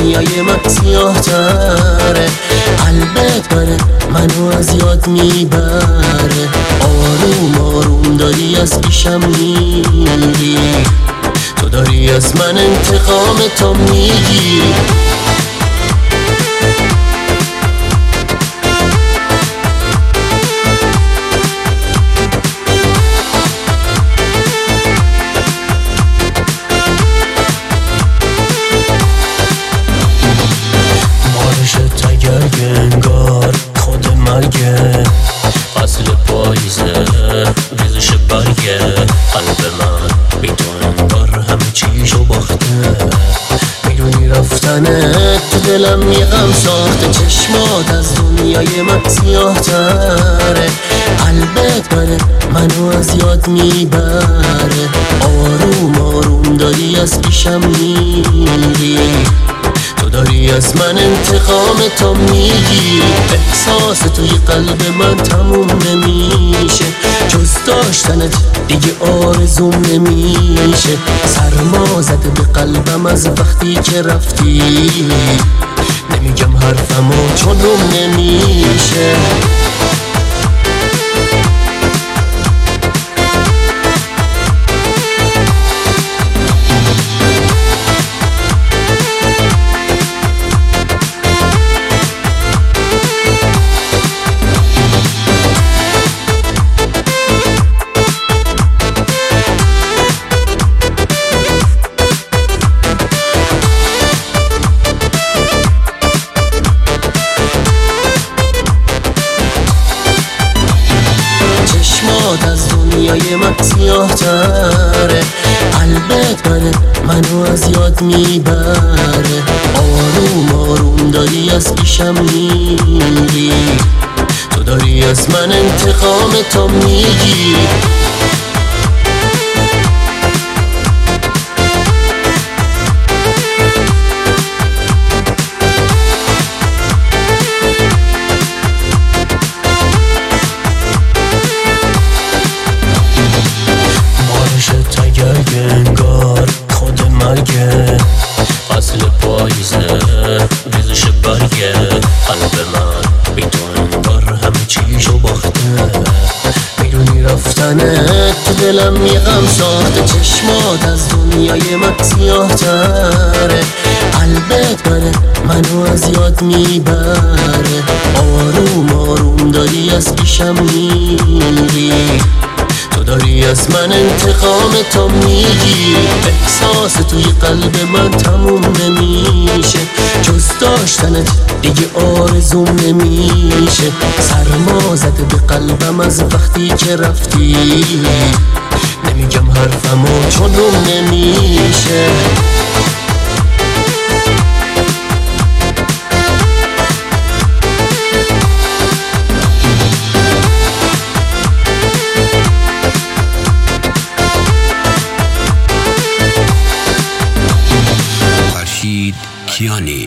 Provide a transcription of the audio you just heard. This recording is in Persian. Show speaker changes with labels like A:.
A: دنیای من سیاه تره. قلبت منو از یاد میبره. آروم آروم داری از پیشم میری، تو داری از من انتقام تو میگیری. انگار خود مرگه، فصل پاییزه ریزش برگه. قلب من بی تو انگار همه چیشو باخته. میدونی رفتنت تو دلم یه غم ساخته. چشمات از دنیای من سیاه تره. قلبت منو از یاد میبره. آروم آروم داری از پیشم میری، تو داری از من انتقام تو میگیری. احساس توی قلب من تموم نمیشه، جز داشتنت دیگه آرزوم نمیشه. سرما زده به قلبم از وقتی که رفتی، نمیگم حرفمو چون روم نمیشه. از دنیای من سیاه تره. قلبت منو از یاد میبره. آروم آروم داری از پیشم میری، تو داری از من انتقام تو میگیری. انگار خود مرگه، فصل پاییزه ریزش برگه. قلب من بی تو انگار همه چیشو باخته. میدونی رفتنت تو دلم یه غم ساخته. چشمات از دنیای من سیاه تره. قلبت منو از یاد میبره. آروم آروم داری از پیشم میری، تو داری از من انتقام تو میگیری. احساس توی قلب من تموم نمیشه، جز داشتنت دیگه آرزوم نمیشه. سرما زده به قلبم از وقتی که رفتی، نمیگم حرفمو چون روم نمیشه.
B: کیانی